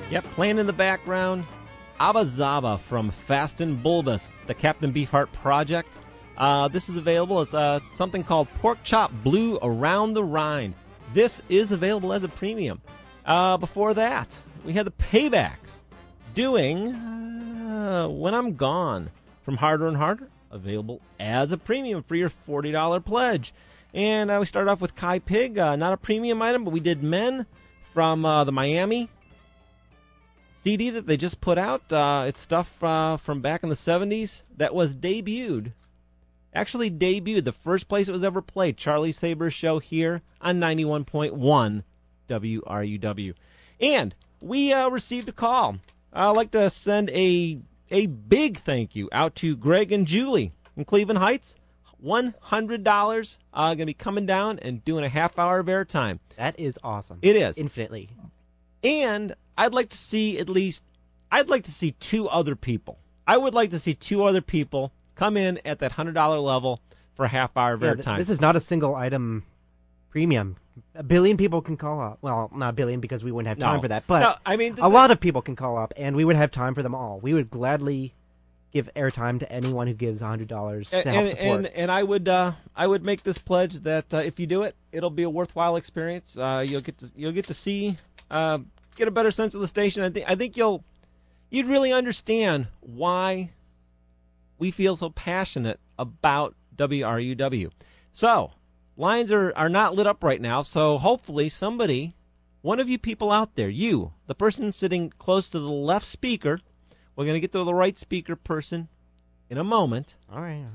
Yep, playing in the background, Abba Zaba from Fast and Bulbous, the Captain Beefheart project. This is available as something called Pork Chop Blue Around the Rhine. This is available as a premium. Before that, we had the Paybacks doing When I'm Gone from Harder and Harder, available as a premium for your $40 pledge. And we started off with Kai Pig, not a premium item, but we did Men from the Miami CD that they just put out. It's stuff from back in the 70s that was debuted. Actually debuted the first place it was ever played, Charlie Saber's show here on 91.1 WRUW. And we received a call. I'd like to send a big thank you out to Greg and Julie in Cleveland Heights. $100 going to be coming down and doing a half hour of airtime. That is awesome. It is. Infinitely. And I'd like to see two other people. I would like to see two other people come in at that $100 level for a half hour of airtime. This is not a single item premium. A billion people can call up. Well, not a billion because we wouldn't have time for that. But a lot of people can call up, and we would have time for them all. We would gladly give airtime to anyone who gives $100 to help support. And I would make this pledge that if you do it, it'll be a worthwhile experience. You'll get to see, get a better sense of the station. I think you'd really understand why we feel so passionate about WRUW. So lines are not lit up right now. So hopefully somebody, one of you people out there, you, the person sitting close to the left speaker. We're going to get to the right speaker person in a moment. All right.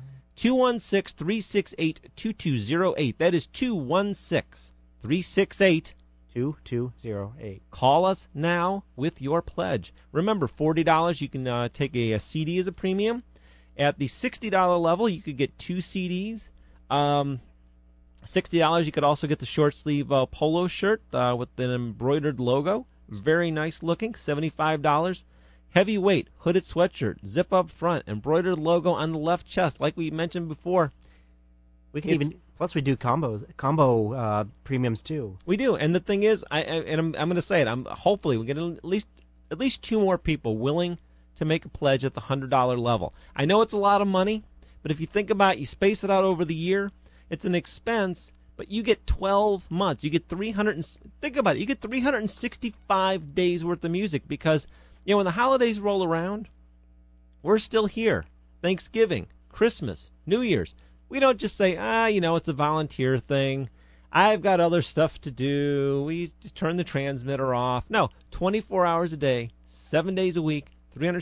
216-368-2208. That is 216-368-2208. Call us now with your pledge. Remember, $40 you can take a CD as a premium. At the $60 level, you could get 2 CDs. $60 you could also get the short sleeve polo shirt with an embroidered logo. Very nice looking. $75. Heavyweight, hooded sweatshirt, zip up front, embroidered logo on the left chest, like we mentioned before. We can plus we do combo premiums too. We do, and the thing is, I'm going to say it. Hopefully we get at least 2 more people willing to make a pledge at the $100 level. I know it's a lot of money, but if you think about it, you space it out over the year, it's an expense. But you get 12 months. You get 365 days worth of music because. You know, when the holidays roll around, we're still here. Thanksgiving, Christmas, New Year's. We don't just say, it's a volunteer thing. I've got other stuff to do. We just turn the transmitter off. No, 24 hours a day, 7 days a week,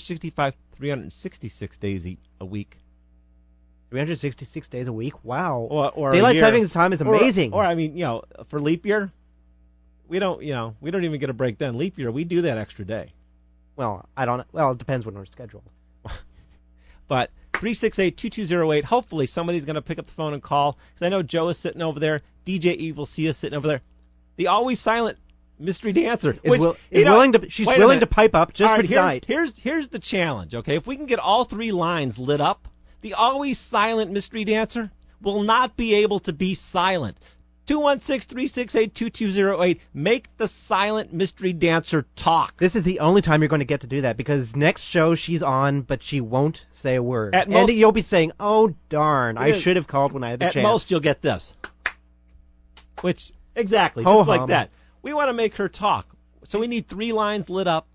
366 days a week. 366 days a week? Wow. Or Daylight savings time is amazing. Or for leap year, we don't even get a break then. Leap year, we do that extra day. Well, it depends when we're scheduled. But 368-2208, hopefully somebody's going to pick up the phone and call. Because I know Joe is sitting over there. DJ Eve will see us sitting over there. The always silent mystery dancer. She's willing to pipe up just for tonight. Here's the challenge, okay? If we can get all 3 lines lit up, the always silent mystery dancer will not be able to be silent. 216-368-2208. Make the silent mystery dancer talk. This is the only time you're going to get to do that because next show she's on, but she won't say a word. And you'll be saying, "Oh darn, I should have called when I had the chance." At most, you'll get this. Which exactly, just like that. We want to make her talk, so we need 3 lines lit up.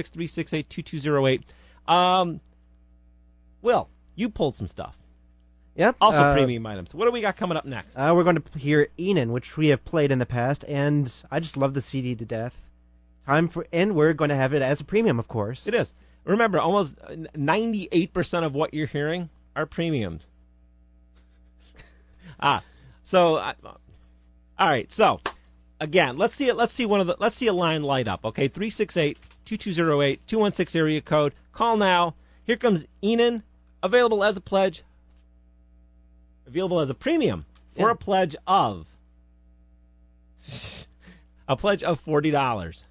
216-368-2208. Will, you pulled some stuff. Yep. Also premium items. What do we got coming up next? We're going to hear Enon, which we have played in the past, and I just love the CD to death. And we're going to have it as a premium, of course. It is. Remember, almost 98% of what you're hearing are premiums. All right. So, again, let's see a line light up. Okay, 368-2208, 216 area code. Call now. Here comes Enon, available as a pledge. Available as a premium for a pledge of $40.